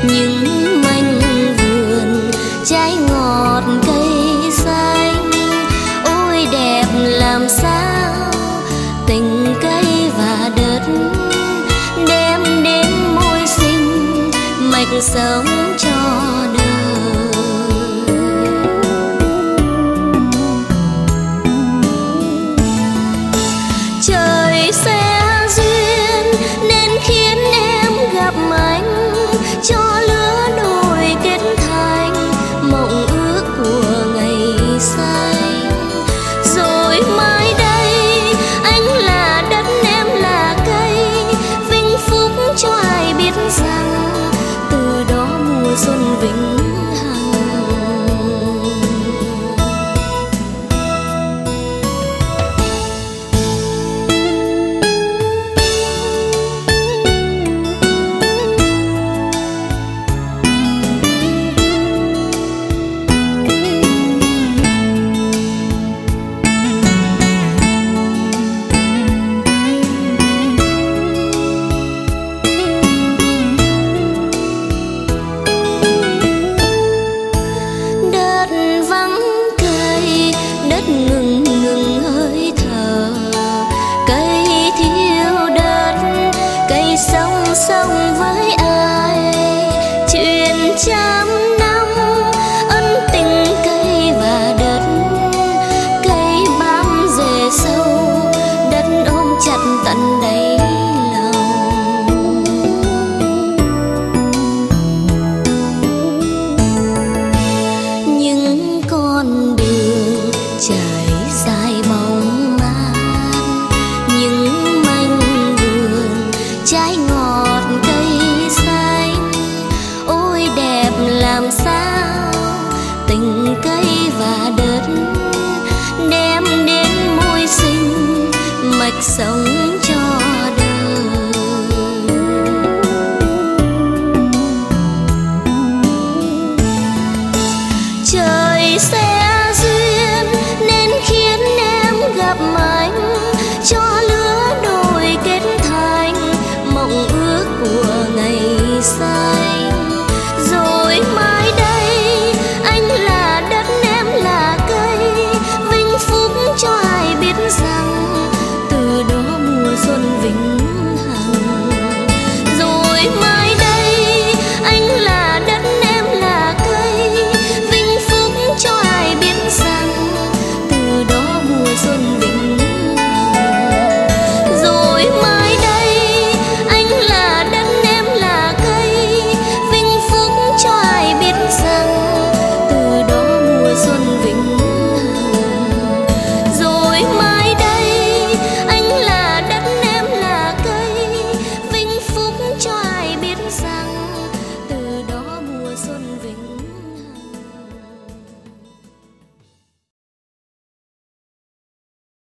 những mảnh vườn trái ngọt cây xanh. Ôi đẹp làm sao tình cây và đất đem đến môi sinh mạch sống cho đời. Trời sẽ duyên nên khiến em gặp anh, cho lứa đôi kết thành mộng ước của ngày xanh. Rồi mai đây anh là đất em là cây, vinh phúc cho ai biết rằng từ đó mùa xuân vĩnh hằng. Đất ngừng ngừng hơi thở, cây thiếu đất, cây song song với ai. Chuyện trăm năm ân tình cây và đất, cây bám rễ sâu, đất ôm chặt tận đáy lòng. Những con đường trải dài bóng mát, những mảnh vườn trái ngọt cây xanh. Ôi đẹp làm sao tình cây và đất đem đến môi sinh mạch sống